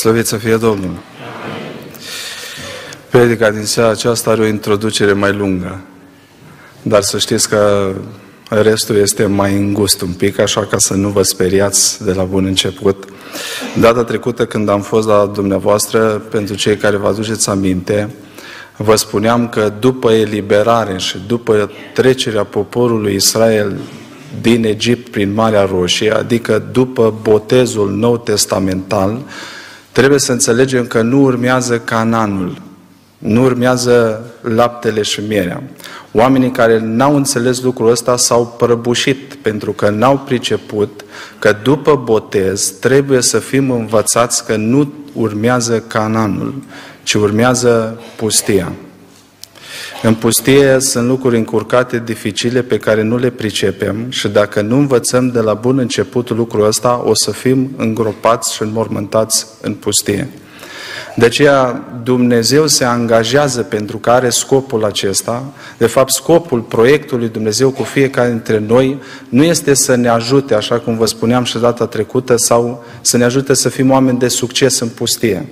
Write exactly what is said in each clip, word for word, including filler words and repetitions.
Slăvit să fie Domnul! Predica din seara aceasta are o introducere mai lungă, dar să știți că restul este mai îngust un pic, așa ca să nu vă speriați de la bun început. Data trecută, când am fost la dumneavoastră, pentru cei care vă aduceți aminte, vă spuneam că după eliberare și după trecerea poporului Israel din Egipt prin Marea Roșie, adică după botezul nou testamental, trebuie să înțelegem că nu urmează Canaanul, nu urmează laptele și mierea. Oamenii care n-au înțeles lucrul ăsta s-au prăbușit, pentru că n-au priceput că după botez trebuie să fim învățați că nu urmează Canaanul, ci urmează pustia. În pustie sunt lucruri încurcate, dificile, pe care nu le pricepem și dacă nu învățăm de la bun început lucrul ăsta, o să fim îngropați și înmormântați în pustie. De aceea Dumnezeu se angajează pentru că are scopul acesta. De fapt, scopul proiectului Dumnezeu cu fiecare dintre noi nu este să ne ajute, așa cum vă spuneam și data trecută, sau să ne ajute să fim oameni de succes în pustie.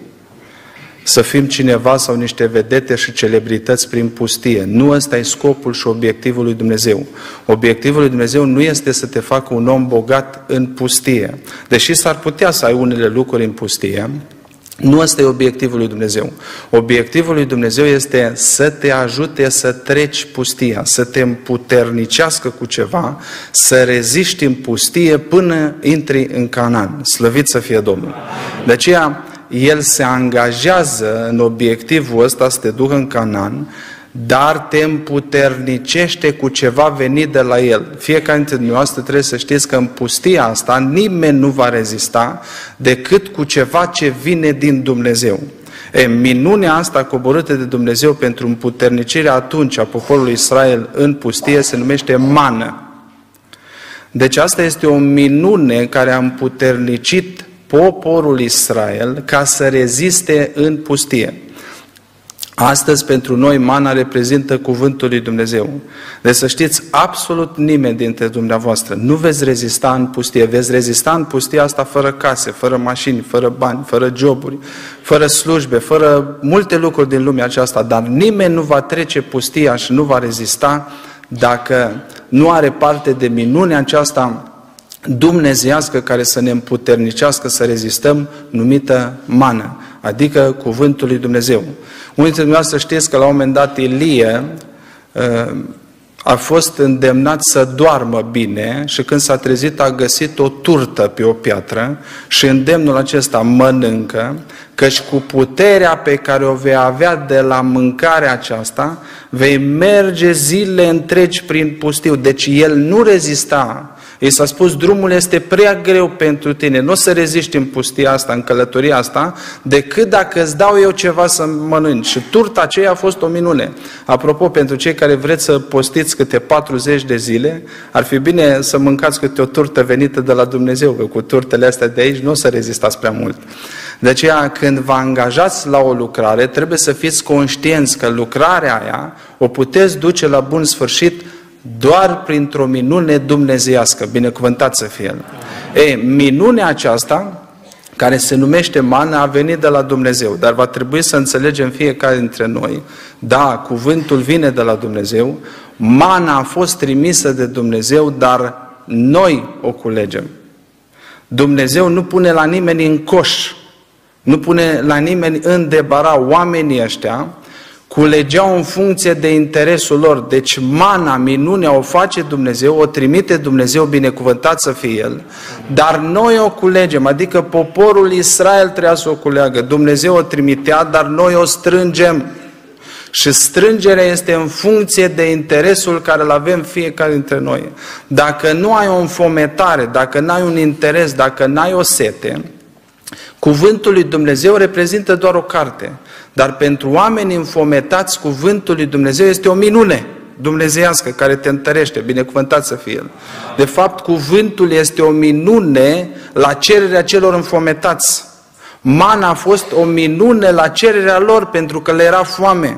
Să fim cineva sau niște vedete și celebrități prin pustie. Nu ăsta e scopul și obiectivul lui Dumnezeu. Obiectivul lui Dumnezeu nu este să te facă un om bogat în pustie. Deși s-ar putea să ai unele lucruri în pustie, nu ăsta e obiectivul lui Dumnezeu. Obiectivul lui Dumnezeu este să te ajute să treci pustia, să te împuternicească cu ceva, să reziști în pustie până intri în Canaan. Slăvit să fie Domnul! De aceea, El se angajează în obiectivul ăsta să te ducă în Canaan, dar te împuternicește cu ceva venit de la El. Fiecare dintre dumneavoastră trebuie să știți că în pustia asta nimeni nu va rezista decât cu ceva ce vine din Dumnezeu. E, minunea asta coborâtă de Dumnezeu pentru împuternicirea atunci a poporului Israel în pustie se numește mană. Deci asta este o minune care a împuternicit poporul Israel ca să reziste în pustie. Astăzi, pentru noi, mana reprezintă cuvântul lui Dumnezeu. Deci să știți, absolut nimeni dintre dumneavoastră nu veți rezista în pustie. Veți rezista în pustie asta fără case, fără mașini, fără bani, fără joburi, fără slujbe, fără multe lucruri din lumea aceasta. Dar nimeni nu va trece pustia și nu va rezista dacă nu are parte de minunea aceasta dumnezeiască care să ne împuternicească să rezistăm, numită mană, adică cuvântul lui Dumnezeu. Unii dintre dumneavoastră știți că la un moment dat Ilie a fost îndemnat să doarmă bine și când s-a trezit a găsit o turtă pe o piatră și îndemnul acesta: mănâncă, căci cu puterea pe care o vei avea de la mâncarea aceasta vei merge zile întregi prin pustiu. Deci el nu rezista. I s-a spus: drumul este prea greu pentru tine, nu o să reziști în pustia asta, în călătoria asta, decât dacă îți dau eu ceva să mănânci. Și turta aceea a fost o minune. Apropo, pentru cei care vreți să postiți câte patruzeci de zile, ar fi bine să mâncați câte o turtă venită de la Dumnezeu, că cu turtele astea de aici nu o să rezistați prea mult. De aceea, când vă angajați la o lucrare, trebuie să fiți conștienți că lucrarea aia o puteți duce la bun sfârșit doar printr-o minune dumnezeiască, binecuvântat să fie El. Ei, minunea aceasta, care se numește mană, a venit de la Dumnezeu, dar va trebui să înțelegem fiecare dintre noi, da, cuvântul vine de la Dumnezeu, mana a fost trimisă de Dumnezeu, dar noi o culegem. Dumnezeu nu pune la nimeni în coș, nu pune la nimeni în debara. Oamenii ăștia culegeau în funcție de interesul lor. Deci mana, minunea, o face Dumnezeu, o trimite Dumnezeu, binecuvântat să fie El, dar noi o culegem, adică poporul Israel trebuia să o culeagă. Dumnezeu o trimitea, dar noi o strângem. Și strângerea este în funcție de interesul care îl avem fiecare dintre noi. Dacă nu ai o înfometare, dacă nu ai un interes, dacă nu ai o sete, cuvântul lui Dumnezeu reprezintă doar o carte. Dar pentru oameni înfometați, cuvântul lui Dumnezeu este o minune dumnezeiască care te întărește, binecuvântat să fie El. De fapt, cuvântul este o minune la cererea celor înfometați. Mana a fost o minune la cererea lor pentru că le era foame.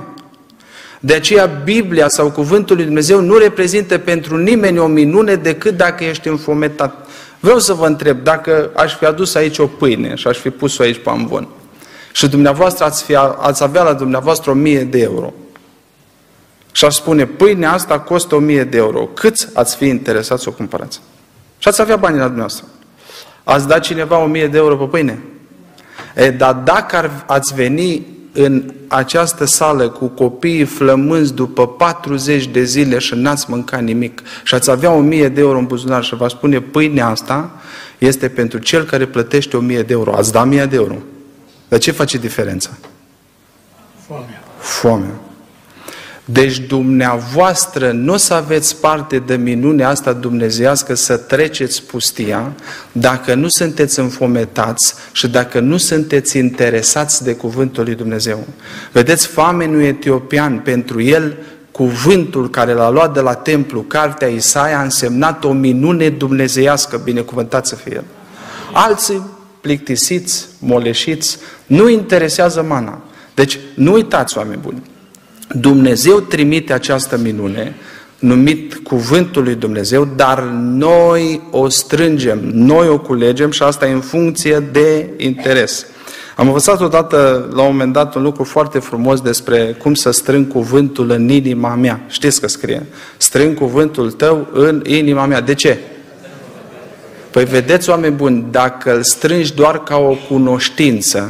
De aceea Biblia sau cuvântul lui Dumnezeu nu reprezintă pentru nimeni o minune decât dacă ești înfometat. Vreau să vă întreb, dacă aș fi adus aici o pâine și aș fi pus-o aici pe amvon, și dumneavoastră ați, fi, ați avea la dumneavoastră o mie de euro. Și aș spune, pâinea asta costă o mie de euro. Câți ați fi interesați să o cumpărați? Și ați avea banii la dumneavoastră. Ați dat cineva o mie de euro pe pâine? E, dar dacă ar, ați veni în această sală cu copiii flămânzi după patruzeci de zile și n-ați mâncat nimic și ați avea o mie de euro în buzunar și vă spune, pâinea asta este pentru cel care plătește o mie de euro. Ați da o mie de euro. Dar ce face diferența? Foamea. Foamea. Deci dumneavoastră nu o să aveți parte de minunea asta dumnezeiască să treceți pustia dacă nu sunteți înfometați și dacă nu sunteți interesați de cuvântul lui Dumnezeu. Vedeți, famenul etiopian, pentru el, cuvântul care l-a luat de la templu, cartea Isaia, a însemnat o minune dumnezeiască, binecuvântat să fie el. Alții, plictisiți, moleșiți, nu interesează mana. Deci, nu uitați, oameni buni, Dumnezeu trimite această minune, numit cuvântul lui Dumnezeu, dar noi o strângem, noi o culegem și asta e în funcție de interes. Am învățat odată, la un moment dat, un lucru foarte frumos despre cum să strâng cuvântul în inima mea. Știți că scrie, strâng cuvântul tău în inima mea. De ce? Păi vedeți, oameni buni, dacă îl strângi doar ca o cunoștință,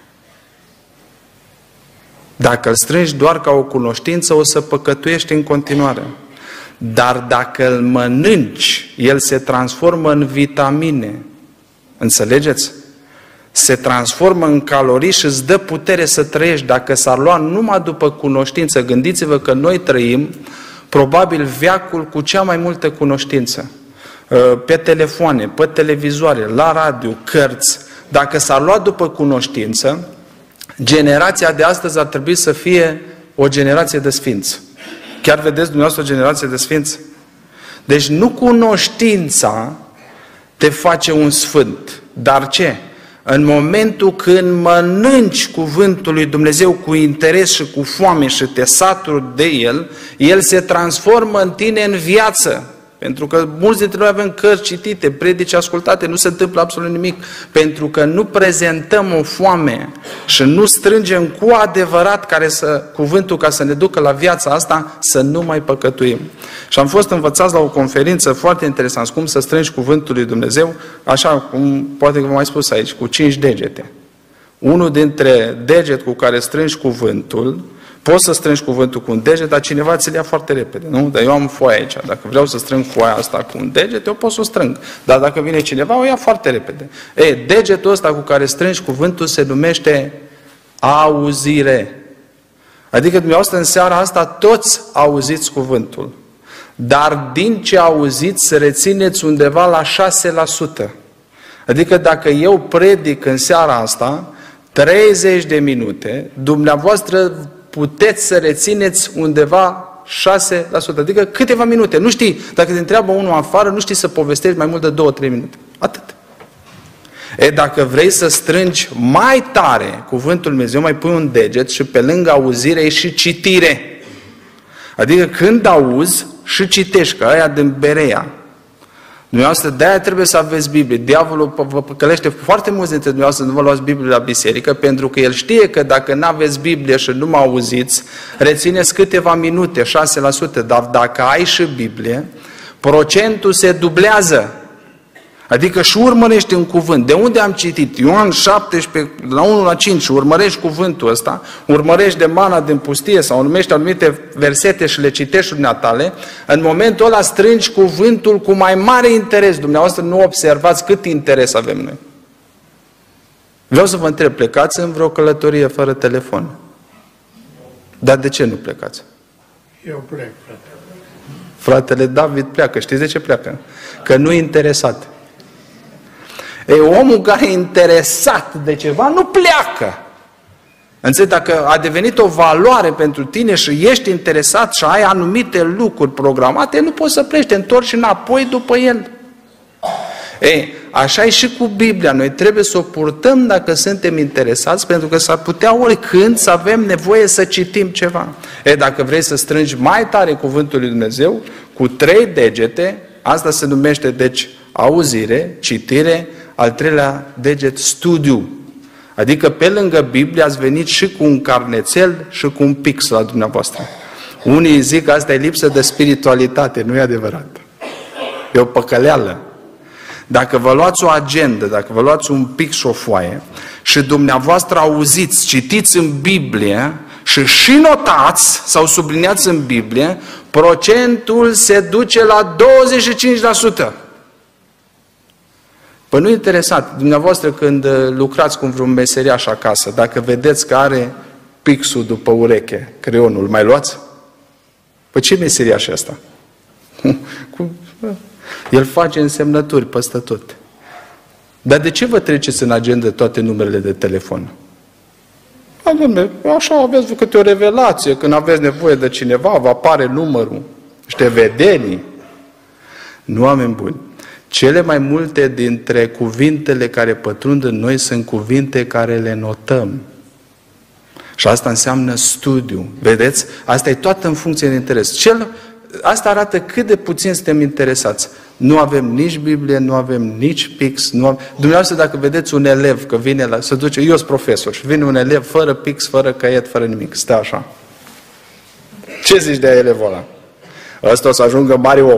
Dacă îl strângi doar ca o cunoștință, o să păcătuiești în continuare. Dar dacă îl mănânci, el se transformă în vitamine. Înțelegeți? Se transformă în calorii și îți dă putere să trăiești. Dacă s-ar lua numai după cunoștință, gândiți-vă că noi trăim probabil veacul cu cea mai multă cunoștință. Pe telefoane, pe televizoare, la radio, cărți. Dacă s-ar lua după cunoștință, generația de astăzi ar trebui să fie o generație de sfinți. Chiar vedeți dumneavoastră o generație de sfinți? Deci nu cunoștința te face un sfânt. Dar ce? În momentul când mănânci cuvântul lui Dumnezeu cu interes și cu foame și te saturi de el, el se transformă în tine în viață. Pentru că mulți dintre noi avem cărți citite, predici ascultate, nu se întâmplă absolut nimic. Pentru că nu prezentăm o foame și nu strângem cu adevărat care să, cuvântul ca să ne ducă la viața asta, să nu mai păcătuim. Și am fost învățați la o conferință foarte interesantă, cum să strângi cuvântul lui Dumnezeu, așa cum poate că v-am mai spus aici, cu cinci degete. Unul dintre deget cu care strângi cuvântul, poți să strângi cuvântul cu un deget, dar cineva ți-l ia foarte repede, nu? Dar eu am foaia aici. Dacă vreau să strâng foaia asta cu un deget, eu pot să o strâng. Dar dacă vine cineva, o ia foarte repede. E, degetul ăsta cu care strângi cuvântul se numește auzire. Adică dumneavoastră în seara asta toți auziți cuvântul. Dar din ce auziți, rețineți undeva la șase la sută. Adică dacă eu predic în seara asta treizeci de minute, dumneavoastră puteți să rețineți undeva șase la sută, adică câteva minute. Nu știi, dacă te întreabă unul afară, nu știi să povestești mai mult de două trei minute. Atât. E, dacă vrei să strângi mai tare cuvântul Lui Dumnezeu, mai pui un deget și pe lângă auzire e și citire. Adică când auzi și citești, ca aia din Berea. Dumneavoastră, de-aia trebuie să aveți Biblie. Diavolul vă păcălește foarte mulți dintre dumneavoastră, nu vă luați Biblie la biserică, pentru că el știe că dacă nu aveți Biblie și nu mă auziți, rețineți câteva minute, șase la sută, dar dacă ai și Biblie, procentul se dublează. Adică și urmărești un cuvânt. De unde am citit? Ioan șaptesprezece, la unu la cinci, urmărești cuvântul ăsta, urmărești de mana din pustie sau urmești anumite versete și le citești dumneatale, în momentul ăla strângi cuvântul cu mai mare interes. Dumneavoastră nu observați cât interes avem noi. Vreau să vă întreb, plecați în vreo călătorie fără telefon? Dar de ce nu plecați? Eu plec, frate. Fratele David pleacă. Știți de ce pleacă? Că nu e interesat. E, omul care e interesat de ceva nu pleacă. Înțeleg, dacă a devenit o valoare pentru tine și ești interesat și ai anumite lucruri programate, nu poți să pleci, te întorci înapoi după el. E, așa e și cu Biblia. Noi trebuie să o purtăm dacă suntem interesați, pentru că s-ar putea oricând să avem nevoie să citim ceva. E, dacă vrei să strângi mai tare cuvântul lui Dumnezeu, cu trei degete, asta se numește, deci, auzire, citire, al treilea deget, studiu. Adică pe lângă Biblie ați venit și cu un carnețel și cu un pix la dumneavoastră. Unii zic că asta e lipsă de spiritualitate, nu e adevărat. E o păcăleală. Dacă vă luați o agendă, dacă vă luați un pix și o foaie și dumneavoastră auziți, citiți în Biblie și și notați sau subliniați în Biblie, procentul se duce la douăzeci și cinci la sută. Păi nu e interesant. Dumneavoastră când lucrați cu vreun meseriaș acasă, dacă vedeți că are pixul după ureche, creionul, mai luați? Păi ce meseriaș e asta? El face însemnături peste tot. Dar de ce vă treceți în agenda toate numerele de telefon? Așa aveți câte o revelație, când aveți nevoie de cineva, vă apare numărul, niște vedenii. Nu, oameni buni. Cele mai multe dintre cuvintele care pătrund în noi sunt cuvinte care le notăm. Și asta înseamnă studiu. Vedeți? Asta e toată în funcție de interes. Cel, asta arată cât de puțin suntem interesați. Nu avem nici Biblie, nu avem nici pix. Nu avem... Dumneavoastră, dacă vedeți un elev că vine la... Se duce, eu sunt profesor și vine un elev fără pix, fără caiet, fără nimic. Stă așa. Ce zici de elevul ăla? Ăsta o să ajungă mare om.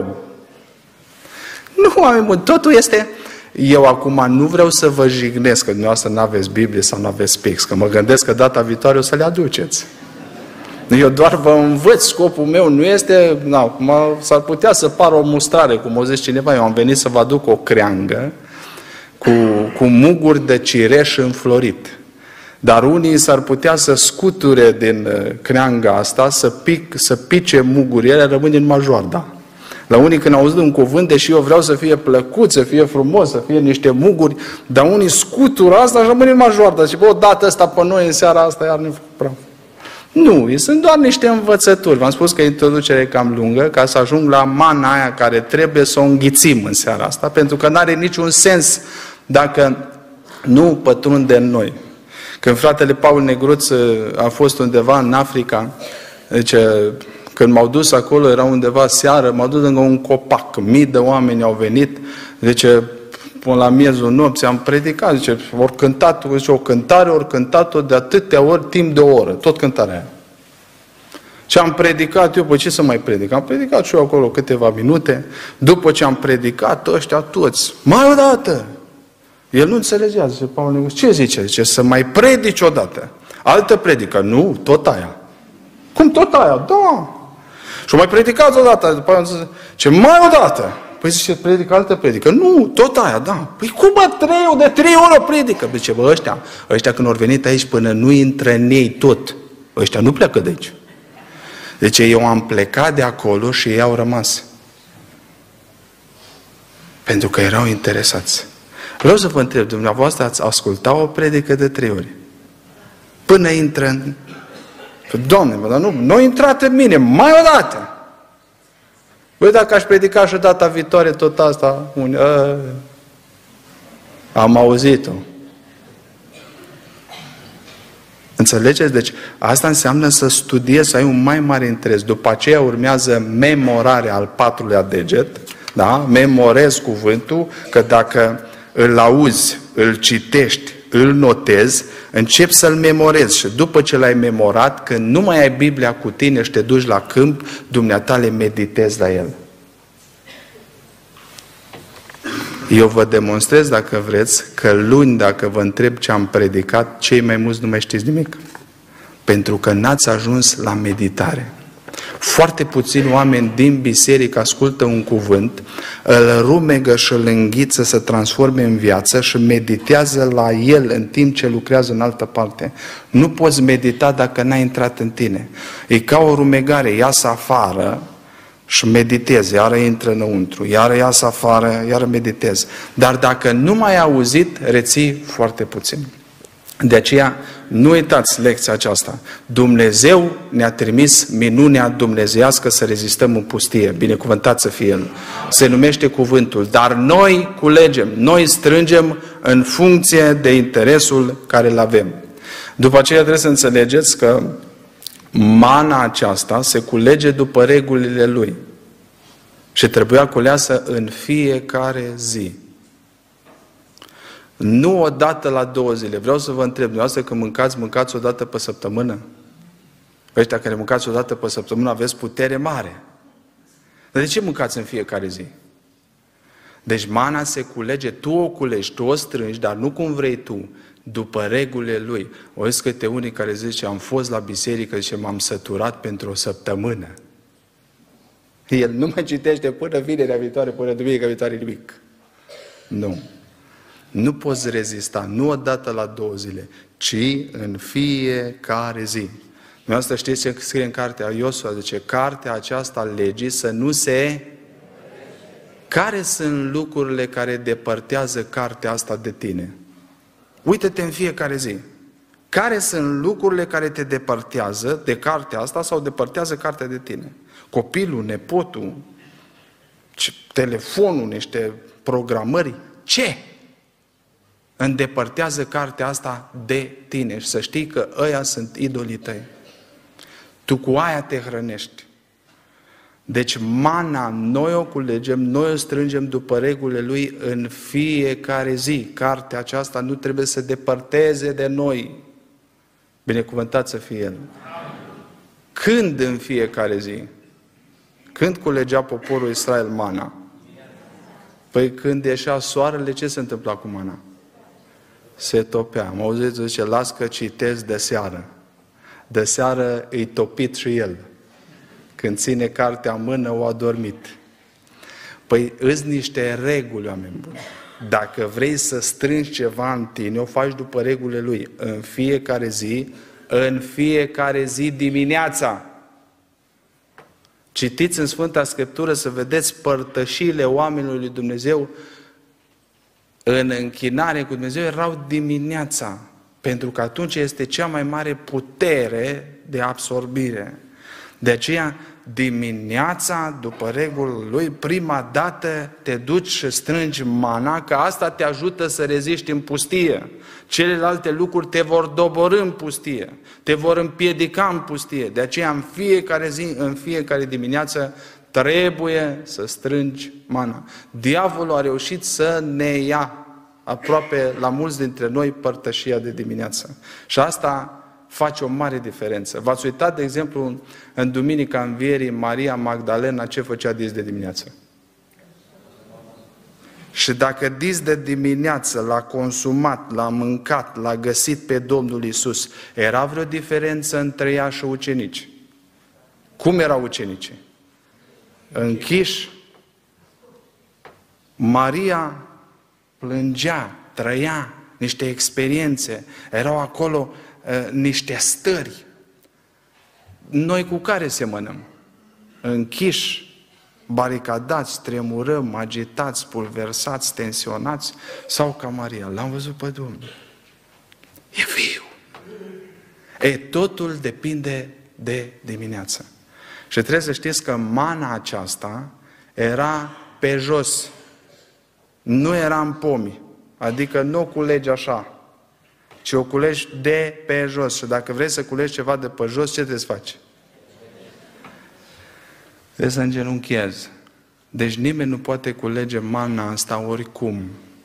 Nu, oameni buni, totul este... Eu acum nu vreau să vă jignesc că dumneavoastră nu aveți Biblie sau nu aveți pix, că mă gândesc că data viitoare o să le aduceți. Eu doar vă învăț, scopul meu nu este... Na, s-ar putea să pară o mustrare, cum o zice cineva, eu am venit să vă aduc o creangă cu, cu muguri de cireș înflorit. Dar unii s-ar putea să scuture din creanga asta, să, pic, să pice mugurile, ele rămâne numai joarda. La unii când auzit un cuvânt, deși eu vreau să fie plăcut, să fie frumos, să fie niște muguri, dar unii scutură asta și rămâne numai joarda. Și bă, o dată asta pe noi în seara asta, iar ne fac praf. Nu, sunt doar niște învățături. V-am spus că introducerea e cam lungă, ca să ajung la mana aia care trebuie să o înghițim în seara asta, pentru că nu are niciun sens dacă nu pătrunde în noi. Când fratele Paul Negruț a fost undeva în Africa, zice... Când m-au dus acolo, era undeva seară, m-au dus lângă un copac. Mii de oameni au venit, zice, până la miezul nopții am predicat, zice, ori cântat, zice, o cântare, ori cântat-o de atâtea ori, timp de o oră, tot cântarea aia. Și am predicat eu, păi ce să mai predic? Am predicat și eu acolo câteva minute, după ce am predicat, ăștia toți, mai odată! El nu înțelegea, zice, Paul Negruț, ce zice? Zice, să mai predici odată. Altă predică, nu, tot aia. Cum tot aia? Da! Și o mai predicați odată, după aia zice, ce mai odată? Păi zice, predică altă predică. Nu, tot aia, da. Păi cum mă, trei, de trei ori o predică? Zice, bă, ăștia, ăștia când au venit aici până nu intră în ei tot, ăștia nu pleacă de aici. Deci eu am plecat de acolo și ei au rămas. Pentru că erau interesați. Vreau să vă întreb, dumneavoastră ați ascultat o predică de trei ori. Până intră în... Doamne, mă, dar nu, nu a intrat în mine, mai o dată. Băi, dacă aș predica și data viitoare tot asta, un, a, am auzit-o. Înțelegeți? Deci, asta înseamnă să studiezi, să ai un mai mare interes. După aceea urmează memorarea al patrulea deget, da? Memorezi cuvântul, că dacă îl auzi, îl citești, îl notezi, începi să-l memorezi și după ce l-ai memorat, când nu mai ai Biblia cu tine și te duci la câmp, dumneata le meditezi la el. Eu vă demonstrez, dacă vreți, că luni, dacă vă întreb ce am predicat, cei mai mulți nu mai știți nimic. Pentru că n-ați ajuns la meditare. Foarte puțini oameni din biserică ascultă un cuvânt, îl rumegă și îl înghiță să transforme în viață și meditează la el în timp ce lucrează în altă parte. Nu poți medita dacă n-ai intrat în tine. E ca o rumegare, iasă afară și meditezi, iară intră înăuntru, iară iasă afară, iară meditezi. Dar dacă nu mai ai auzit, reții foarte puțin. De aceea, nu uitați lecția aceasta. Dumnezeu ne-a trimis minunea dumnezeiască să rezistăm în pustie. Binecuvântat să fie El. Se numește cuvântul. Dar noi culegem, noi strângem în funcție de interesul care îl avem. După aceea trebuie să înțelegeți că mana aceasta se culege după regulile Lui. Și trebuia culeasă în fiecare zi. Nu o dată la două zile. Vreau să vă întreb, dumneavoastră când mâncați, mâncați o dată pe săptămână? Ăștia care mâncați o dată pe săptămână aveți putere mare. Dar de ce mâncați în fiecare zi? Deci mana se culege, tu o culegi, tu o strângi, dar nu cum vrei tu, după regulile lui. O zis câte unii care zice, am fost la biserică și m-am săturat pentru o săptămână. El nu mai citește până vinerea viitoare, până duminica viitoare nimic. Nu. Nu poți rezista, nu odată la două zile, ci în fiecare zi. Dumneavoastră știți ce scrie în cartea Iosua, zice, cartea aceasta legii să nu se... Care sunt lucrurile care depărtează cartea asta de tine? Uită-te în fiecare zi. Care sunt lucrurile care te depărtează de cartea asta sau depărtează cartea de tine? Copilul, nepotul, telefonul, niște programări. Ce îndepărtează cartea asta de tine? Și să știi că ăia sunt idolii tăi. Tu cu aia te hrănești. Deci mana, noi o culegem, noi o strângem după regulile lui în fiecare zi. Cartea aceasta nu trebuie să depărteze de noi. Binecuvântat să fie El. Când în fiecare zi? Când culegea poporul Israel mana? Păi când ieșea soarele, ce se întâmpla cu mana? Se topea. Am auzit, zice, las că citesc de seară. De seară îi topit și el. Când ține cartea în mână, o adormit. Păi îți niște reguli, oameni buni. Dacă vrei să strângi ceva în tine, o faci după regulile lui. În fiecare zi, în fiecare zi dimineața. Citiți în Sfânta Scriptură să vedeți părtășiile oamenilor lui Dumnezeu în închinare cu Dumnezeu erau dimineața. Pentru că atunci este cea mai mare putere de absorbire. De aceea, dimineața, după regulul lui, prima dată te duci și strângi mana, că asta te ajută să reziști în pustie. Celelalte lucruri te vor doborî în pustie, te vor împiedica în pustie. De aceea, în fiecare zi, în fiecare dimineață, trebuie să strângi mana. Diavolul a reușit să ne ia aproape la mulți dintre noi părtășia de dimineață. Și asta face o mare diferență. V-ați uitat, de exemplu, în Duminica Învierii, Maria Magdalena, ce făcea dis de dimineață? Și dacă dis de dimineață l-a consumat, l-a mâncat, l-a găsit pe Domnul Iisus, era vreo diferență între ea și ucenici? Cum erau ucenicii? Închiși. Maria plângea, trăia niște experiențe, erau acolo uh, niște stări. Noi cu care semănăm? Închiși, baricadați, tremurăm, agitați, pulversați, tensionați, sau ca Maria? L-am văzut pe Domnul. E viu. E, totul depinde de dimineață. Și trebuie să știți că mana aceasta era pe jos. Nu era în pomi. Adică nu o culegi așa, ci o culegi de pe jos. Și dacă vrei să culegi ceva de pe jos, ce trebuie să faci? Trebuie să îngenunchezi. Deci nimeni nu poate culege mana asta oricum,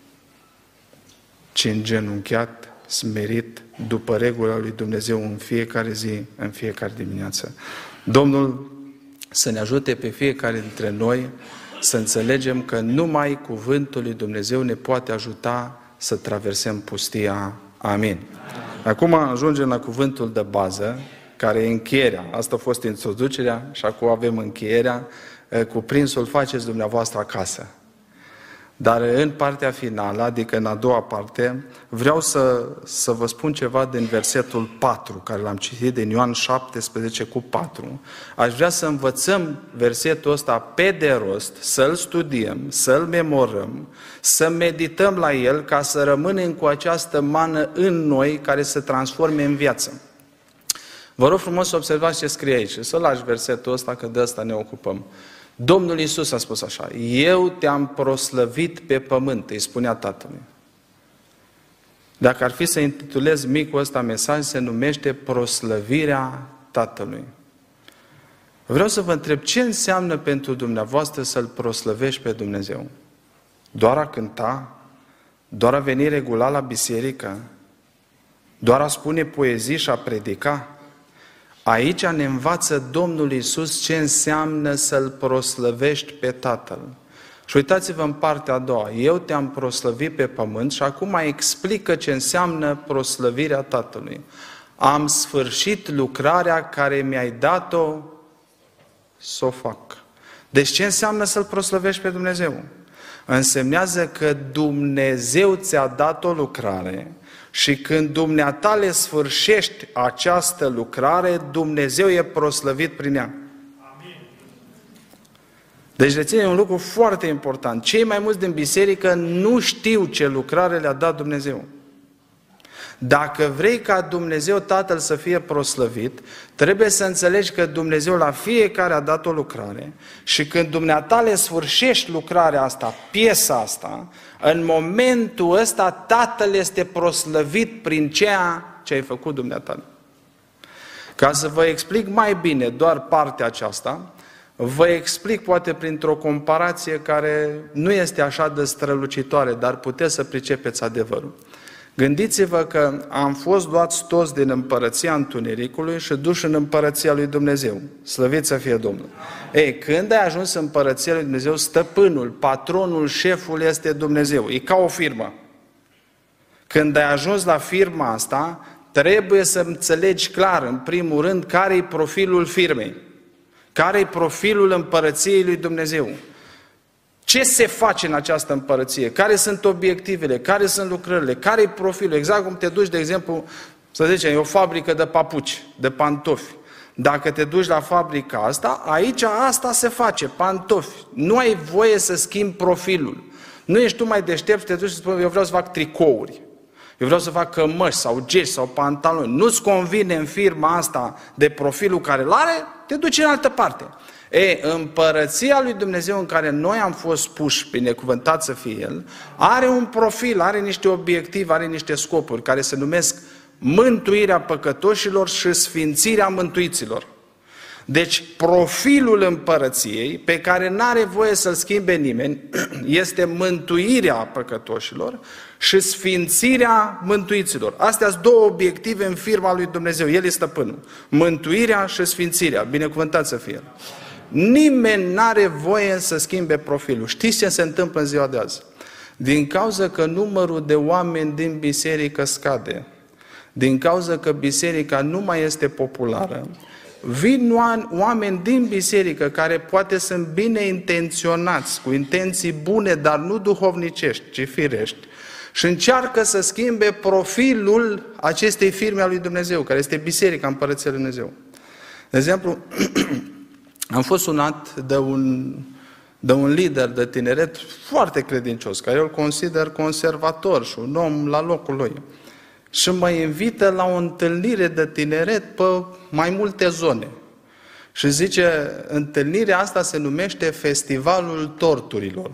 ci îngenunchiat, smerit, după regula lui Dumnezeu în fiecare zi, în fiecare dimineață. Domnul să ne ajute pe fiecare dintre noi să înțelegem că numai cuvântul lui Dumnezeu ne poate ajuta să traversăm pustia. Amin. Acum ajungem la cuvântul de bază, care e încheierea. Asta a fost introducerea și acum avem încheierea. Cuprinsul faceți dumneavoastră acasă. Dar în partea finală, adică în a doua parte, vreau să, să vă spun ceva din versetul patru, care l-am citit din Ioan șaptesprezece cu patru. Aș vrea să învățăm versetul ăsta pe de rost, să-l studiem, să-l memorăm, să medităm la el, ca să rămânem cu această mană în noi, care să transforme în viață. Vă rog frumos să observați ce scrie aici. Să lași versetul ăsta, că de ăsta ne ocupăm. Domnul Iisus a spus așa: eu te-am proslăvit pe pământ, îi spunea Tatălui. Dacă ar fi să intitulez micul ăsta mesaj, se numește proslăvirea Tatălui. Vreau să vă întreb, ce înseamnă pentru dumneavoastră să-L proslăvești pe Dumnezeu? Doar a cânta? Doar a veni regulat la biserică? Doar a spune poezii și a predica? Aici ne învață Domnul Iisus ce înseamnă să-L proslăvești pe Tatăl. Și uitați-vă în partea a doua. Eu te-am proslăvit pe pământ și acum explică ce înseamnă proslăvirea Tatălui. Am sfârșit lucrarea care mi-ai dat-o să o fac. Deci ce înseamnă să-L proslăvești pe Dumnezeu? Însemnează că Dumnezeu ți-a dat o lucrare și când dumneata le sfârșești această lucrare, Dumnezeu e proslăvit prin ea. Deci reține un lucru foarte important. Cei mai mulți din biserică nu știu ce lucrare le-a dat Dumnezeu. Dacă vrei ca Dumnezeu Tatăl să fie proslăvit, trebuie să înțelegi că Dumnezeu la fiecare a dat o lucrare și când dumneata le sfârșești lucrarea asta, piesa asta, în momentul ăsta Tatăl este proslăvit prin ceea ce ai făcut dumneata. Ca să vă explic mai bine doar partea aceasta, vă explic poate printr-o comparație care nu este așa de strălucitoare, dar puteți să pricepeți adevărul. Gândiți-vă că am fost luați toți din împărăția întunericului și duși în împărăția lui Dumnezeu. Slăvit să fie Domnul! Ei, când ai ajuns în împărăția lui Dumnezeu, stăpânul, patronul, șeful este Dumnezeu. E ca o firmă. Când ai ajuns la firma asta, trebuie să înțelegi clar, în primul rând, care e profilul firmei. Care e profilul împărăției lui Dumnezeu. Ce se face în această împărăție? Care sunt obiectivele? Care sunt lucrările? Care e profilul? Exact cum te duci, de exemplu, să zicem, e o fabrică de papuci, de pantofi. Dacă te duci la fabrica asta, aici asta se face, pantofi. Nu ai voie să schimbi profilul. Nu ești tu mai deștept să te duci și spui, eu vreau să fac tricouri. Eu vreau să fac cămăși sau geci sau pantaloni. Nu-ți convine în firma asta de profilul care îl are, te duci în altă parte. E, împărăția lui Dumnezeu în care noi am fost puși, binecuvântat să fie El, are un profil, are niște obiective, are niște scopuri care se numesc mântuirea păcătoșilor și sfințirea mântuiților. Deci profilul împărăției, pe care n-are voie să-l schimbe nimeni, este mântuirea păcătoșilor și sfințirea mântuiților. Astea sunt două obiective în firma lui Dumnezeu. El este stăpânul. Mântuirea și sfințirea. Binecuvântat să fie El. Nimeni n-are voie să schimbe profilul. Știți ce se întâmplă în ziua de azi? Din cauza că numărul de oameni din biserică scade, din cauza că biserica nu mai este populară, vin oameni din biserică care poate sunt bine intenționați, cu intenții bune, dar nu duhovnicești, ci firești, și încearcă să schimbe profilul acestei firme a lui Dumnezeu, care este Biserica Împărăției lui Dumnezeu. De exemplu, am fost sunat de un, de un lider de tineret foarte credincios, care eu îl consider conservator și un om la locul lui. Și mă invită la o întâlnire de tineret pe mai multe zone. Și zice, întâlnirea asta se numește Festivalul Torturilor.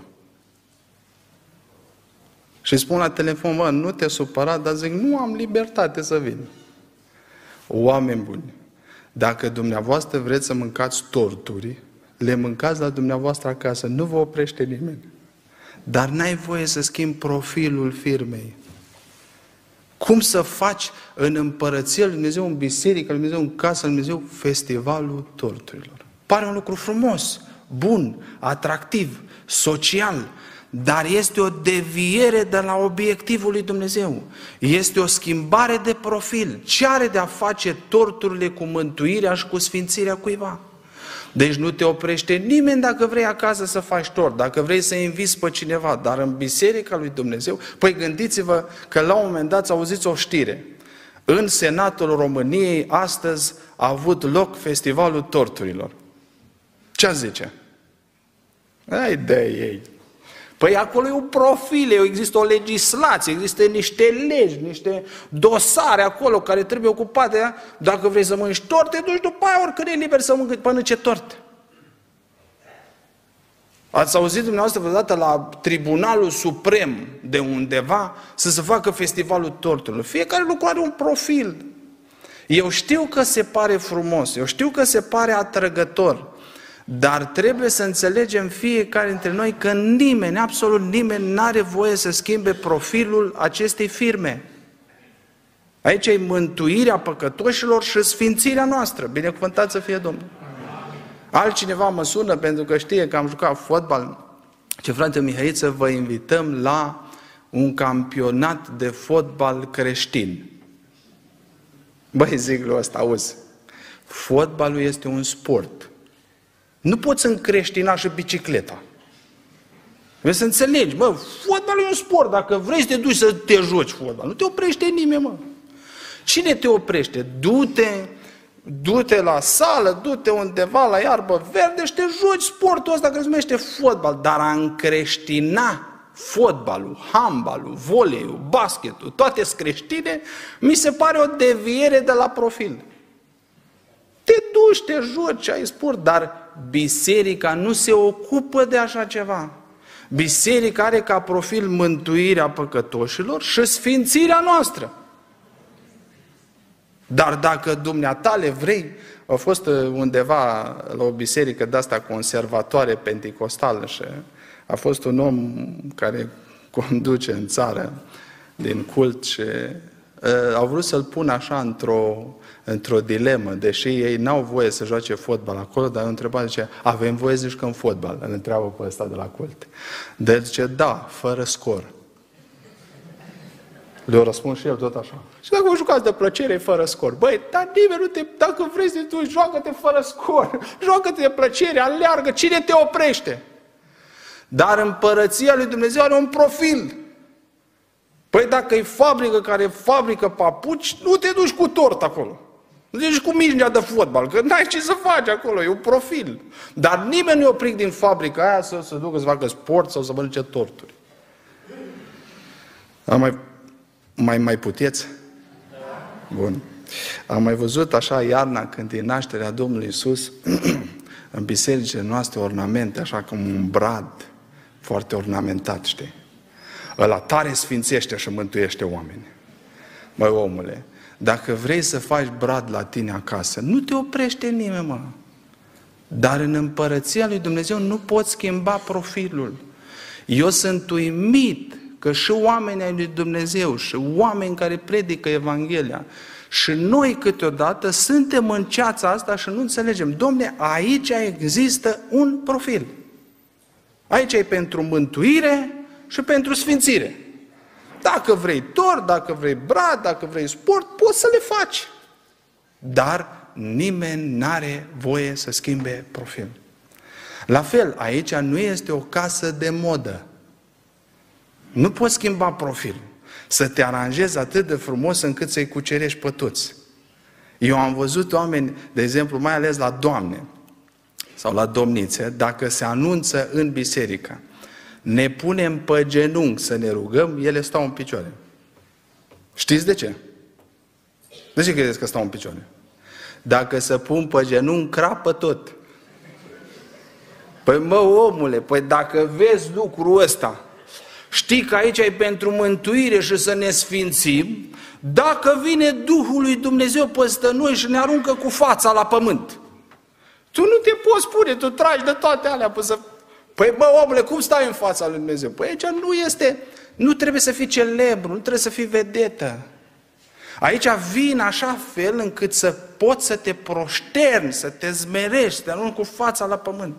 Și spun la telefon, mă, nu te supăra, dar zic, nu am libertate să vin. Oameni buni, dacă dumneavoastră vreți să mâncați torturi, le mâncați la dumneavoastră acasă, nu vă oprește nimeni. Dar n-ai voie să schimbi profilul firmei. Cum să faci în împărăția lui Dumnezeu, în biserică lui Dumnezeu, în casa lui Dumnezeu, festivalul torturilor? Pare un lucru frumos, bun, atractiv, social, dar este o deviere de la obiectivul lui Dumnezeu. Este o schimbare de profil. Ce are de a face torturile cu mântuirea și cu sfințirea cuiva? Deci nu te oprește nimeni dacă vrei acasă să faci tort, dacă vrei să inviți pe cineva, dar în biserica lui Dumnezeu, păi gândiți-vă că la un moment dat auziți o știre. În Senatul României astăzi a avut loc festivalul torturilor. Ce zice? Ai de ei. Păi acolo e un profil, există o legislație, există niște legi, niște dosare acolo care trebuie ocupate. Dacă vrei să mănânci tort, te duci după aia, oricând e liber să mănânce tort. Ați auzit dumneavoastră vreodată la Tribunalul Suprem de undeva să se facă festivalul torturilor? Fiecare lucru are un profil. Eu știu că se pare frumos, eu știu că se pare atrăgător, Dar trebuie să înțelegem fiecare dintre noi că nimeni, absolut nimeni, nu are voie să schimbe profilul acestei firme. Aici e mântuirea păcătoșilor și sfințirea noastră. Binecuvântat să fie Domnul. Altcineva mă sună pentru că știe că am jucat fotbal. Ce frate Mihăiță, vă invităm la un campionat de fotbal creștin. Băi, zic lui ăsta, auzi, fotbalul este un sport. Nu poți încreștina și bicicleta. Vrei să înțelegi, mă, fotbalul e un sport, dacă vrei să te duci să te joci fotbal, nu te oprește nimeni, mă. Cine te oprește? Du-te, du-te la sală, du-te undeva la iarbă verde și te joci sportul ăsta care se numește fotbal, dar a încreștina fotbalul, handbalul, voleiul, basketul, toate creștine, mi se pare o deviere de la profil. Te duci, te joci, ai sport, dar biserica nu se ocupă de așa ceva. Biserica are ca profil mântuirea păcătoșilor și sfințirea noastră. Dar dacă dumneatale vrei, a fost undeva la o biserică de-asta conservatoare penticostală și a fost un om care conduce în țară din cult și uh, au vrut să-l pună așa într-o, într-o dilemă, deși ei n-au voie să joace fotbal acolo, dar eu întreba, zice, avem voie să jucăm fotbal? Îl întreabă pe ăsta de la cult. Deci zice, da, fără scor. Le-o răspuns și el tot așa. Și dacă vă jucați de plăcere, e fără scor. Băi, dar nimeni nu te... Dacă vrei să te joacă-te fără scor. Joacă-te de plăcere, aleargă. Cine te oprește? Dar împărăția lui Dumnezeu are un profil. Păi dacă e fabrică care fabrică papuci, nu te duci cu tort acolo. Nu te duci cu mingea de fotbal, că n-ai ce să faci acolo, e un profil. Dar nimeni nu e oprit din fabrica aia să se ducă să facă sport sau să mănânce torturi. Am mai... Mai, mai puteți? Bun. Am mai văzut așa iarna când e nașterea Domnului Iisus în bisericile noastre ornamente, așa cum un brad foarte ornamentat, știi? Ăla tare sfințește și mântuiește oameni. Măi, omule, dacă vrei să faci brad la tine acasă, nu te oprește nimeni, mă. Dar în împărăția lui Dumnezeu nu poți schimba profilul. Eu sunt uimit că și oamenii ai lui Dumnezeu, și oameni care predică Evanghelia, și noi câteodată suntem în ceața asta și nu înțelegem. Dom'le, aici există un profil. Aici e pentru mântuire și pentru sfințire. Dacă vrei tort, dacă vrei brad, dacă vrei sport, poți să le faci. Dar nimeni n-are voie să schimbe profil. La fel, aici nu este o casă de modă. Nu poți schimba profilul. Să te aranjezi atât de frumos încât să-i cucerești pe toți. Eu am văzut oameni, de exemplu, mai ales la doamne sau la domnițe, dacă se anunță în biserică, ne punem pe genunchi să ne rugăm, ele stau în picioare. Știți de ce? De ce credeți că stau în picioare? Dacă se pun pe genunchi, crapă tot. Păi mă, omule, păi dacă vezi lucrul ăsta, știi că aici e pentru mântuire și să ne sfințim, dacă vine Duhul lui Dumnezeu peste noi și ne aruncă cu fața la pământ. Tu nu te poți pune, tu tragi de toate alea până să... Păi bă, omule, cum stai în fața lui Dumnezeu? Păi aici nu este, nu trebuie să fii celebru, nu trebuie să fii vedetă. Aici vii în așa fel încât să poți să te proșterni, să te zmerești, să te arunci cu fața la pământ.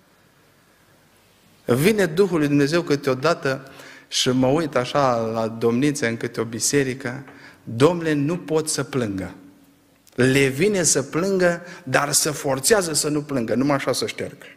Vine Duhul lui Dumnezeu câteodată și mă uit așa la domnițe în câte o biserică, domnule, nu pot să plângă. Le vine să plângă, dar se forțează să nu plângă, numai așa să șteargă.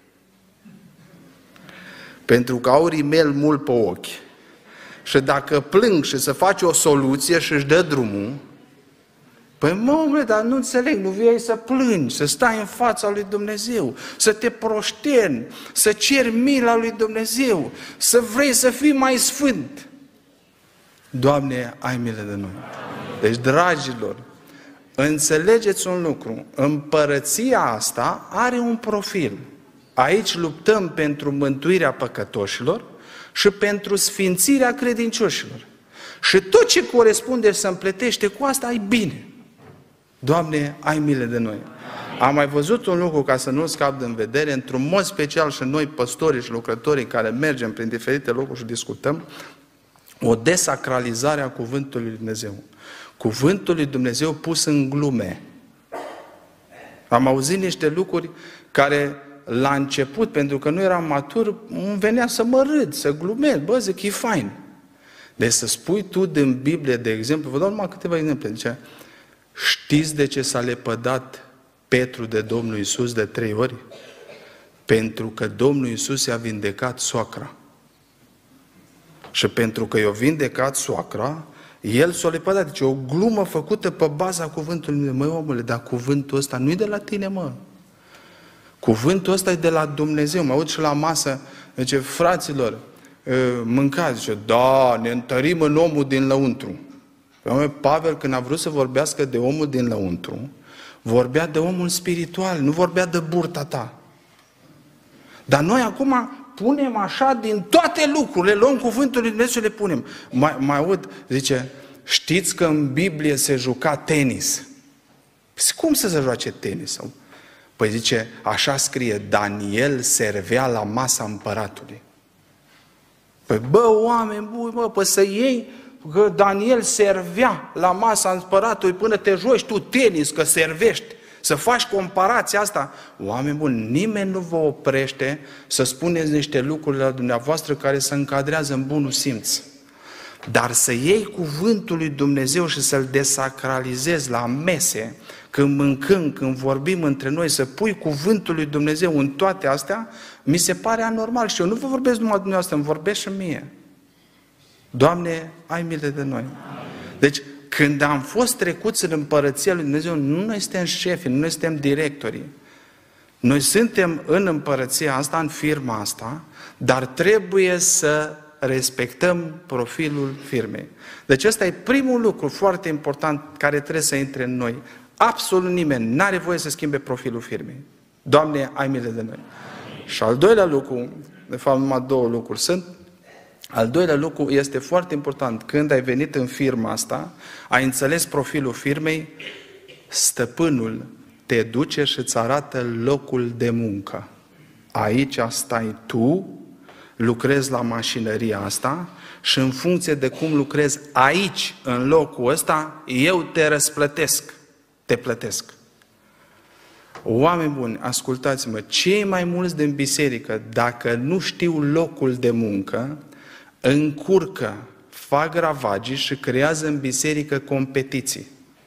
Pentru că au rimel mult pe ochi. Și dacă plâng și să faci o soluție și își dă drumul, păi mă, omule, dar nu înțeleg, nu vii să plângi, să stai în fața lui Dumnezeu, să te proșterni, să ceri mila lui Dumnezeu, să vrei să fii mai sfânt. Doamne, ai milă de noi. Deci, dragilor, înțelegeți un lucru, împărăția asta are un profil. Aici luptăm pentru mântuirea păcătoșilor și pentru sfințirea credincioșilor. Și tot ce corespunde și se împletește cu asta, ai bine. Doamne, ai milă de noi. Am mai văzut un lucru, ca să nu scap din vedere, într-un mod special și noi, păstorii și lucrătorii care mergem prin diferite locuri și discutăm, o desacralizare a Cuvântului lui Dumnezeu. Cuvântul lui Dumnezeu pus în glume. Am auzit niște lucruri care la început, pentru că nu eram matur, îmi venea să mă râd, să glumesc, bă, zic, e fain. Deci să spui tu din Biblie, de exemplu, vă dau numai câteva exemple, zice, știți de ce s-a lepădat Petru de Domnul Iisus de trei ori? Pentru că Domnul Iisus i-a vindecat soacra. Și pentru că i-a vindecat soacra, el s-a lepădat. Deci o glumă făcută pe baza cuvântului meu. Măi, omule, dar cuvântul ăsta nu e de la tine, mă. Cuvântul ăsta e de la Dumnezeu. Mă aud și la masă, zice, fraților, mâncați. Zice, da, ne întărim în omul din lăuntru. Pavel, când a vrut să vorbească de omul din lăuntru, vorbea de omul spiritual, nu vorbea de burta ta. Dar noi acum punem așa din toate lucrurile, luăm cuvântul lui Dumnezeu și le punem. Mai, mai aud, zice, știți că în Biblie se juca tenis. Cum să se joace tenis? Păi zice, așa scrie, Daniel servea la masa împăratului. Păi bă, oameni buni, bă, păi să iei că Daniel servea la masa împăratului până te joci tu tenis, că servești. Să faci comparația asta. Oameni buni, nimeni nu vă oprește să spuneți niște lucruri la dumneavoastră care se încadrează în bunul simț. Dar să iei cuvântul lui Dumnezeu și să-l desacralizezi la mese, când mâncăm, când vorbim între noi, să pui cuvântul lui Dumnezeu în toate astea, mi se pare anormal. Și eu nu vă vorbesc numai dumneavoastră, îmi vorbesc și mie. Doamne, ai milă de noi. Deci, când am fost trecuți în împărăția lui Dumnezeu, nu noi suntem șefi, nu noi suntem directorii. Noi suntem în împărăția asta, în firma asta, dar trebuie să respectăm profilul firmei. Deci ăsta e primul lucru foarte important care trebuie să intre în noi. Absolut nimeni n-are voie să schimbe profilul firmei. Doamne, ai milă de noi. Și al doilea lucru, de fapt numai două lucruri sunt, al doilea lucru este foarte important. Când ai venit în firma asta, ai înțeles profilul firmei, stăpânul te duce și îți arată locul de muncă. Aici stai tu, lucrezi la mașinăria asta și în funcție de cum lucrezi aici, în locul ăsta, eu te răsplătesc, te plătesc. Oameni buni, ascultați-mă, cei mai mulți din biserică, dacă nu știu locul de muncă, încurcă, fac ravagii și creează în biserică competiții.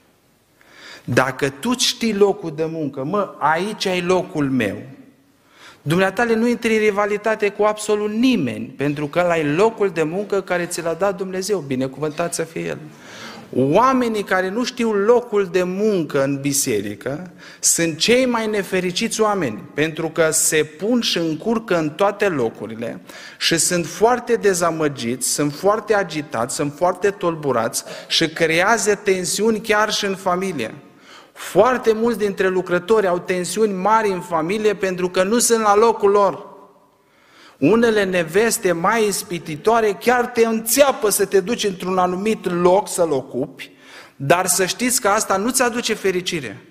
Dacă tu știi locul de muncă, mă, aici ai locul meu, dumneatale nu intri în rivalitate cu absolut nimeni, pentru că ăla e locul de muncă care ți l-a dat Dumnezeu, binecuvântat să fie El. Oamenii care nu știu locul de muncă în biserică sunt cei mai nefericiți oameni, pentru că se pun și încurcă în toate locurile și sunt foarte dezamăgiți, sunt foarte agitați, sunt foarte tulburați și creează tensiuni chiar și în familie. Foarte mulți dintre lucrători au tensiuni mari în familie pentru că nu sunt la locul lor. Unele neveste mai ispititoare chiar te înțeapă să te duci într-un anumit loc să-l ocupi, dar să știți că asta nu-ți aduce fericire.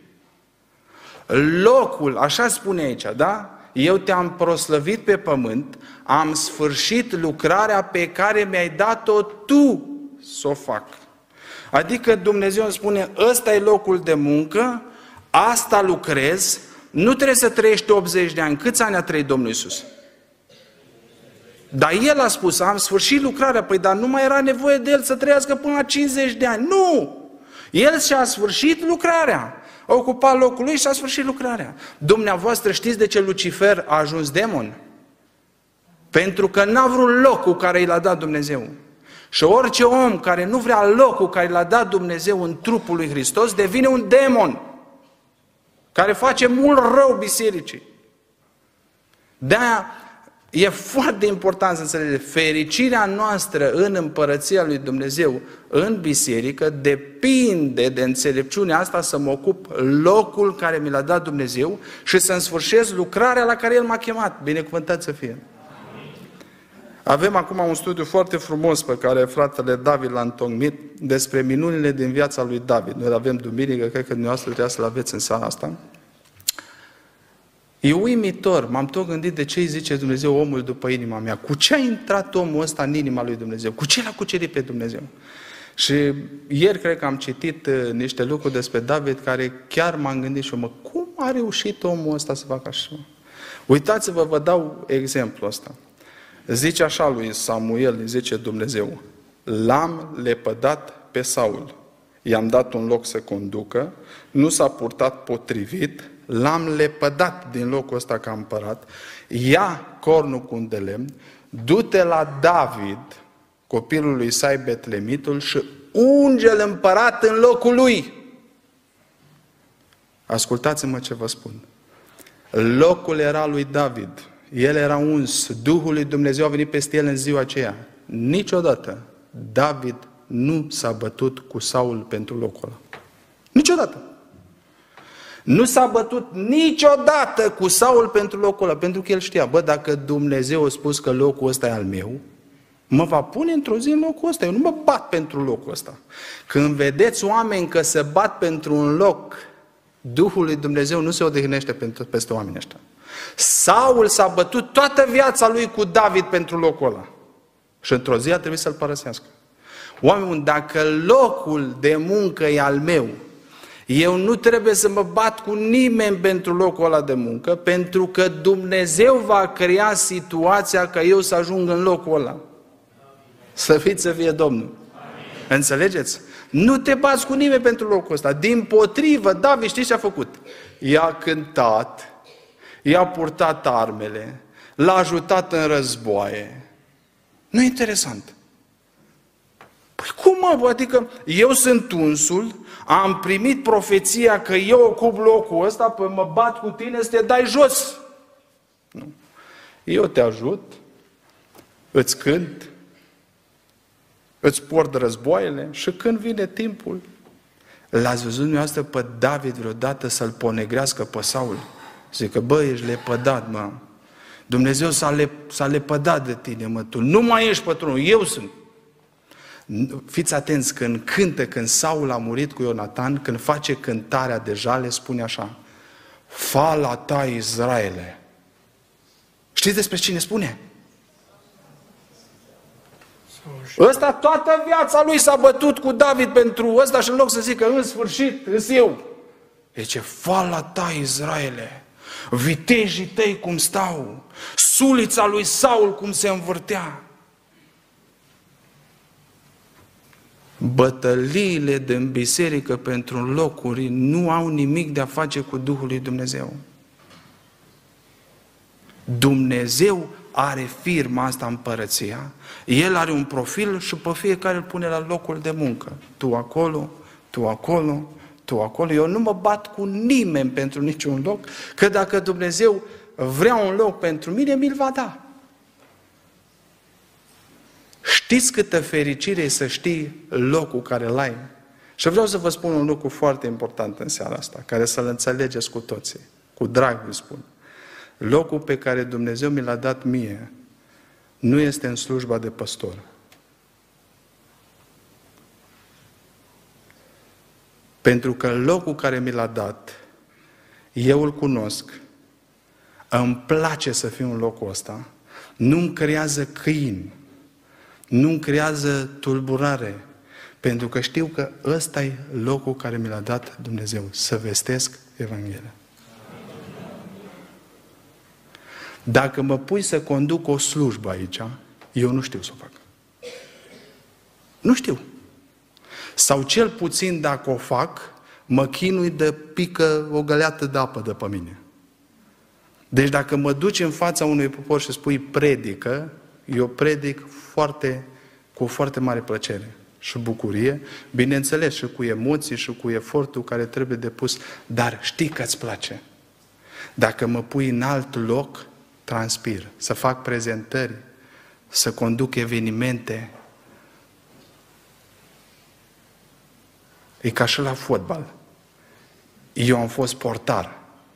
Locul, așa spune aici, da? Eu te-am proslăvit pe pământ, am sfârșit lucrarea pe care mi-ai dat-o tu să o fac. Adică Dumnezeu îmi spune, ăsta e locul de muncă, asta lucrez, nu trebuie să trăiești optzeci de ani. Câți ani a trăit Domnul Iisus? Dar El a spus, am sfârșit lucrarea, păi dar nu mai era nevoie de El să trăiască până la cincizeci de ani. Nu! El și-a sfârșit lucrarea. A ocupat locul lui și a sfârșit lucrarea. Dumneavoastră știți de ce Lucifer a ajuns demon? Pentru că n-a vrut locul care i l-a dat Dumnezeu. Și orice om care nu vrea locul care l-a dat Dumnezeu în trupul lui Hristos devine un demon care face mult rău bisericii. De-aia e foarte important să înțelegeți, fericirea noastră în împărăția lui Dumnezeu, în biserică, depinde de înțelepciunea asta să mă ocup locul care mi l-a dat Dumnezeu și să-mi sfârșesc lucrarea la care El m-a chemat. Binecuvântat să fie! Avem acum un studiu foarte frumos pe care fratele David l-a întocmit despre minunile din viața lui David. Noi avem duminică, cred că dumneavoastră trebuie să-l aveți în seara asta. E uimitor, m-am tot gândit de ce îi zice Dumnezeu omul după inima mea. Cu ce a intrat omul ăsta în inima lui Dumnezeu? Cu ce l-a cucerit pe Dumnezeu? Și ieri cred că am citit niște lucruri despre David care chiar m-am gândit și eu, mă, cum a reușit omul ăsta să facă așa? Uitați-vă, vă dau exemplu ăsta. Zice așa lui Samuel, îi zice Dumnezeu, l-am lepădat pe Saul, i-am dat un loc să conducă, nu s-a purtat potrivit, l-am lepădat din locul ăsta ca împărat, ia cornul cu un de lemn, du-te la David, copilul lui Isai Betlemitul, și unge-l împărat în locul lui. Ascultați-mă ce vă spun. Locul era lui David. El era uns. Duhul lui Dumnezeu a venit peste el în ziua aceea. Niciodată David nu s-a bătut cu Saul pentru locul ăla. Niciodată. Nu s-a bătut niciodată cu Saul pentru locul ăla, pentru că el știa, bă, dacă Dumnezeu a spus că locul ăsta e al meu, mă va pune într-o zi în locul ăsta. Eu nu mă bat pentru locul ăsta. Când vedeți oameni că se bat pentru un loc, Duhul lui Dumnezeu nu se odihnește peste oamenii ăștia. Saul s-a bătut toată viața lui cu David pentru locul ăla. Și într-o zi a trebuit să-l părăsească. Oameni, dacă locul de muncă e al meu, eu nu trebuie să mă bat cu nimeni pentru locul ăla de muncă, pentru că Dumnezeu va crea situația ca eu să ajung în locul ăla. Să fiți să fie Domnul. Amin. Înțelegeți? Nu te bați cu nimeni pentru locul ăsta. Dimpotrivă, David știți ce a făcut? I-a cântat, i-a purtat armele, l-a ajutat în războaie. Nu e interesant. Păi cum mă? Adică eu sunt unsul, am primit profeția că eu ocup locul ăsta, păi mă bat cu tine să te dai jos. Nu. Eu te ajut, îți cânt, îți port războaiele și când vine timpul, l-ați văzut dumneavoastră pe David vreodată să-l ponegrească pe Saul? Zică, bă, ești lepădat, mă. Dumnezeu s-a, lep, s-a lepădat de tine, mă, tu nu mai ești pătronul, eu sunt. Fiți atenți, când cântă, când Saul a murit cu Ionatan, când face cântarea de jale, spune așa, fala ta, Israele. Știți despre cine spune? Ăsta toată viața lui s-a bătut cu David pentru ăsta și în loc să zică, în sfârșit, îs eu. Zice, fala ta, Israele, vitejii tăi cum stau, sulița lui Saul cum se învârtea. Bătăliile din biserică pentru locuri nu au nimic de a face cu Duhul lui Dumnezeu. Dumnezeu are firma asta, împărăția, El are un profil și pe fiecare îl pune la locul de muncă. Tu acolo, tu acolo, tu acolo. Eu nu mă bat cu nimeni pentru niciun loc, că dacă Dumnezeu vrea un loc pentru mine, mi-l va da. Știți câtă fericire e să știi locul care îl ai? Și vreau să vă spun un lucru foarte important în seara asta, care să-l înțelegeți cu toții. Cu drag vă spun. Locul pe care Dumnezeu mi l-a dat mie nu este în slujba de păstor. Pentru că locul care mi l-a dat, eu îl cunosc, îmi place să fiu în locul ăsta, nu-mi creează câini, nu-mi creează tulburare, pentru că știu că ăsta e locul care mi l-a dat Dumnezeu, să vestesc Evanghelia. Dacă mă pui să conduc o slujbă aici, eu nu știu să o fac. Nu știu. Sau cel puțin dacă o fac, mă chinui de pică o găleată de apă de pe mine. Deci dacă mă duci în fața unui popor și spui predică, eu predic foarte, cu foarte mare plăcere și bucurie, bineînțeles și cu emoții și cu efortul care trebuie depus, dar știi că îți place. Dacă mă pui în alt loc, transpir, să fac prezentări, să conduc evenimente. E ca și la fotbal. Eu am fost portar.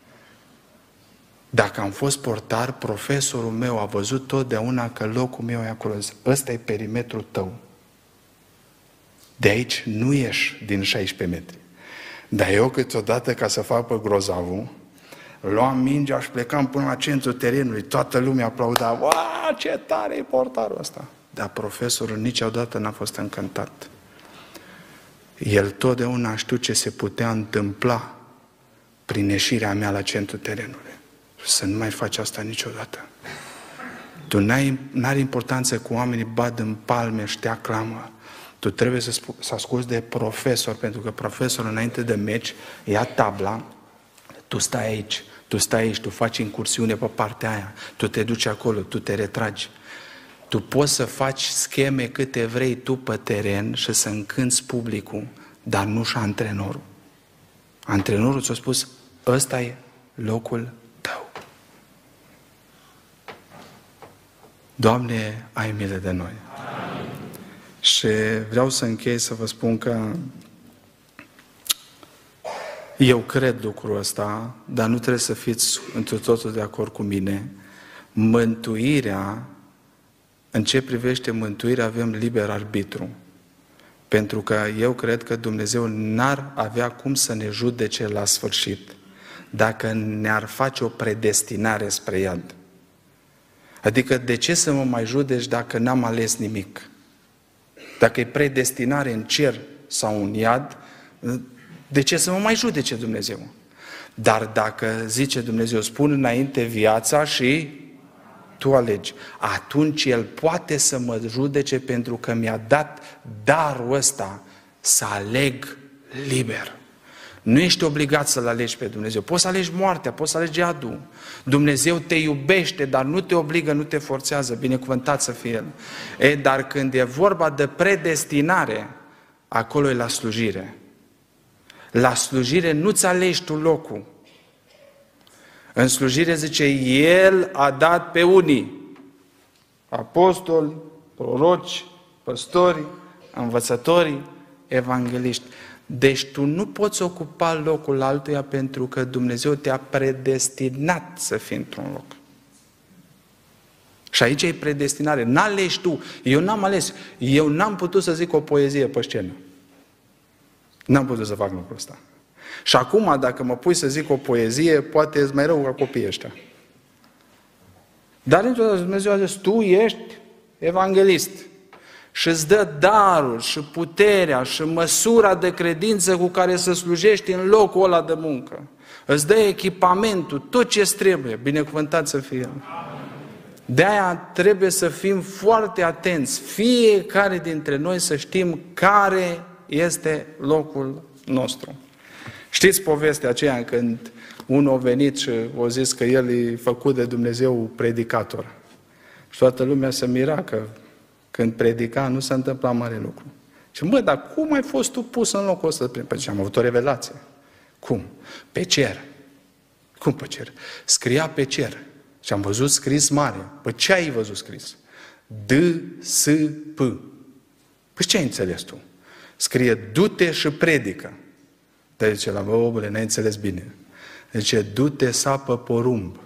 Dacă am fost portar, profesorul meu a văzut totdeauna că locul meu e acolo. Ăsta e perimetrul tău. De aici nu ieși din șaisprezece metri. Dar eu câteodată, ca să fac pe grozavul, luam mingea și plecam până la centrul terenului, toată lumea aplauda, wow, ce tare e portarul ăsta! Dar profesorul niciodată n-a fost încântat. El totdeauna a știut ce se putea întâmpla prin ieșirea mea la centrul terenului. Să nu mai faci asta niciodată. Tu n-ai, n-are importanță că oamenii bat în palme și te aclamă. Tu trebuie să, spu- să asculți de profesor, pentru că profesorul înainte de meci ia tabla, tu stai aici, tu stai aici, tu faci incursiune pe partea aia, tu te duci acolo, tu te retragi. Tu poți să faci scheme câte vrei tu pe teren și să încânți publicul, dar nu și antrenorul. Antrenorul ți-a spus, ăsta e locul tău. Doamne, ai milă de noi. Amin. Și vreau să închei să vă spun că eu cred lucrul ăsta, dar nu trebuie să fiți întru totul de acord cu mine. Mântuirea, în ce privește mântuirea, avem liber arbitru. Pentru că eu cred că Dumnezeu n-ar avea cum să ne judece la sfârșit dacă ne-ar face o predestinare spre iad. Adică de ce să mă mai judeci dacă n-am ales nimic? Dacă e predestinare în cer sau în iad, de ce să mă mai judece Dumnezeu? Dar dacă, zice Dumnezeu, spun înainte viața și tu alegi, atunci El poate să mă judece pentru că mi-a dat darul ăsta să aleg liber. Nu ești obligat să-L alegi pe Dumnezeu. Poți să alegi moartea, poți să alegi iadul. Dumnezeu te iubește, dar nu te obligă, nu te forțează. Binecuvântat să fie El. E, dar când e vorba de predestinare, acolo e la slujire. La slujire nu-ți alegi tu locul. În slujire zice, El a dat pe unii, apostoli, proroci, păstori, învățători, evangeliști. Deci tu nu poți ocupa locul altuia pentru că Dumnezeu te-a predestinat să fii într-un loc. Și aici e predestinare. N-alegi tu. Eu n-am ales. Eu n-am putut să zic o poezie pe scenă. N-am putut să fac lucrul ăsta. Și acum, dacă mă pui să zic o poezie, poate e mai rău ca copiii ăștia. Dar într-o Dumnezeu a zis, tu ești evanghelist. Și îți dă darul și puterea și măsura de credință cu care să slujești în locul ăla de muncă. Îți dă echipamentul, tot ce-ți trebuie. Binecuvântat să fie El. De-aia trebuie să fim foarte atenți. Fiecare dintre noi să știm care este locul nostru. Știți povestea aceea când unul a venit și a zis că el e făcut de Dumnezeu predicator. Și toată lumea se mira că când predica nu se întâmpla mare lucru. Și mă, dar cum ai fost tu pus în locul ăsta? Păi am avut o revelație. Cum? Pe cer. Cum pe cer? Scria pe cer. Și am văzut scris mare. Păi ce ai văzut scris? D S P. Păi ce ai înțeles tu? Scrie du-te și predică. Dar zice la bă, omule, n-ai înțeles bine. Zice, du-te, sapă porumb.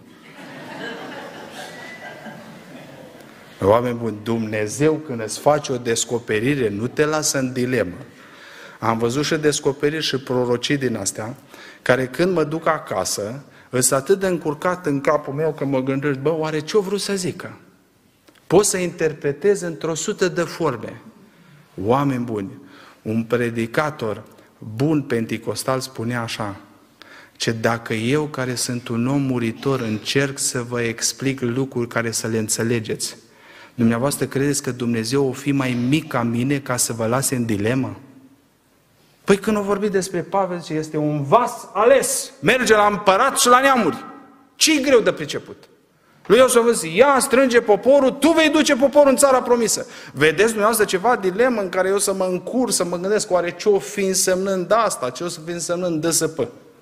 Oameni buni, Dumnezeu când îți face o descoperire, nu te lasă în dilemă. Am văzut și descoperiri și prorocii din astea, care când mă duc acasă, îs atât de încurcat în capul meu că mă gândesc, bă, oare ce-o vrut să zică? Pot să interpretez într-o sută de forme. Oameni buni, un predicator bun penticostal spunea așa, ce dacă eu, care sunt un om muritor, încerc să vă explic lucruri care să le înțelegeți, dumneavoastră credeți că Dumnezeu o fi mai mic ca mine ca să vă lase în dilemă? Păi când o vorbit despre Pavel, zice, este un vas ales, merge la împărat și la neamuri. Ce-i greu de priceput? Lui Iosua vă zice, ia, strânge poporul, tu vei duce poporul în țara promisă. Vedeți dumneavoastră ceva dilemă în care eu să mă încur, să mă gândesc, oare ce o fi însemnând asta, ce o să fi însemnând D S P?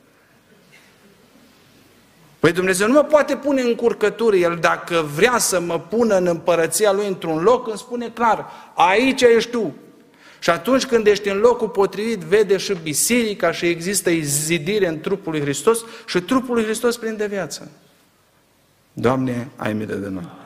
Păi Dumnezeu nu mă poate pune în curcături. El dacă vrea să mă pună în împărăția Lui într-un loc, îmi spune clar, aici ești tu. Și atunci când ești în locul potrivit, vede și biserica și există zidire în trupul lui Hristos și trupul lui Hristos prinde viață. Doamne, ai milă de noi!